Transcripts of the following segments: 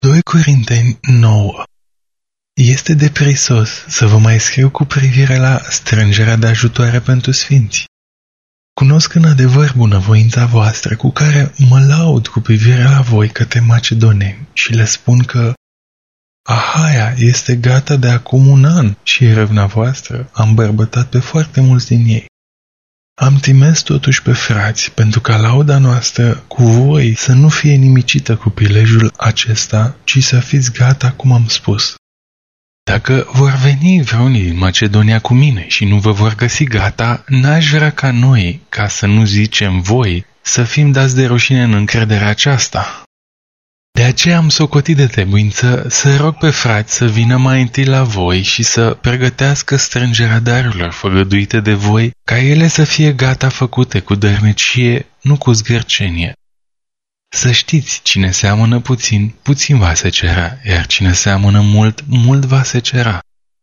2 Corinteni 9. Este deprisos să vă mai scriu cu privire la strângerea de ajutoare pentru sfinți. Cunosc în adevăr bunăvoința voastră cu care mă laud cu privire la voi către macedoneni și le spun că Ahaia este gata de acum 1 an și râvna voastră a îmbărbătat pe foarte mulți din ei. Am trimis totuși pe frați pentru ca lauda noastră cu voi să nu fie nimicită cu prilejul acesta, ci să fiți gata cum am spus. Dacă vor veni vreunii din Macedonia cu mine și nu vă vor găsi gata, n-aș vrea ca noi, ca să nu zicem voi, să fim dați de rușine în încrederea aceasta. De aceea am socotit de trebuință să rog pe frați să vină mai întâi la voi și să pregătească strângerea darurilor făgăduite de voi, ca ele să fie gata făcute cu dărnicie, nu cu zgârcenie. Să știți, cine seamănă puțin, puțin va secera, iar cine seamănă mult, mult va secera.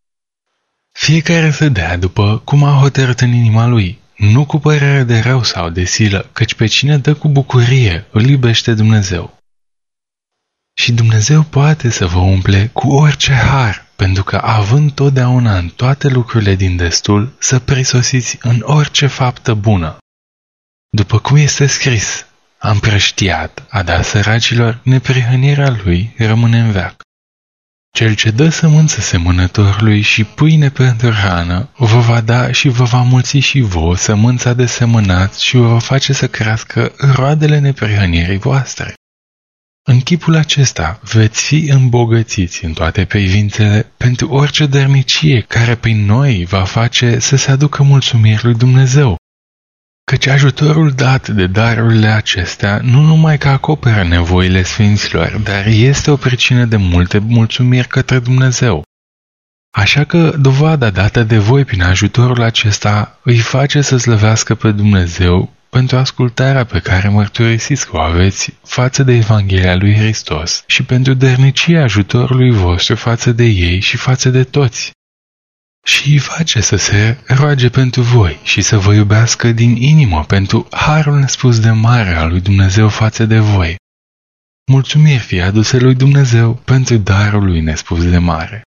Fiecare să dea după cum a hotărât în inima lui, nu cu părere de rău sau de silă, căci pe cine dă cu bucurie îl iubește Dumnezeu. Și Dumnezeu poate să vă umple cu orice har, pentru că având totdeauna în toate lucrurile din destul, să prisosiți în orice faptă bună. După cum este scris, am prăștiat, a dat săracilor, neprihănirea lui rămâne în veac. Cel ce dă sămânță semănătorului și pâine pentru hrană, vă va da și vă va mulți și vouă sămânța de semănat și vă va face să crească roadele neprihănirii voastre. În chipul acesta veți fi îmbogățiți în toate privințele pentru orice dărnicie care prin noi va face să se aducă mulțumiri lui Dumnezeu. Căci ajutorul dat de darurile acestea nu numai că acoperă nevoile sfinților, dar este o pricină de multe mulțumiri către Dumnezeu. Așa că dovada dată de voi prin ajutorul acesta îi face să slăvească pe Dumnezeu pentru ascultarea pe care mărturisiți că o aveți față de Evanghelia lui Hristos și pentru dărnicia ajutorului vostru față de ei și față de toți. Și îi face să se roage pentru voi și să vă iubească din inimă pentru harul nespus de mare al lui Dumnezeu față de voi. Mulțumiri fie aduse lui Dumnezeu pentru darul lui nespus de mare.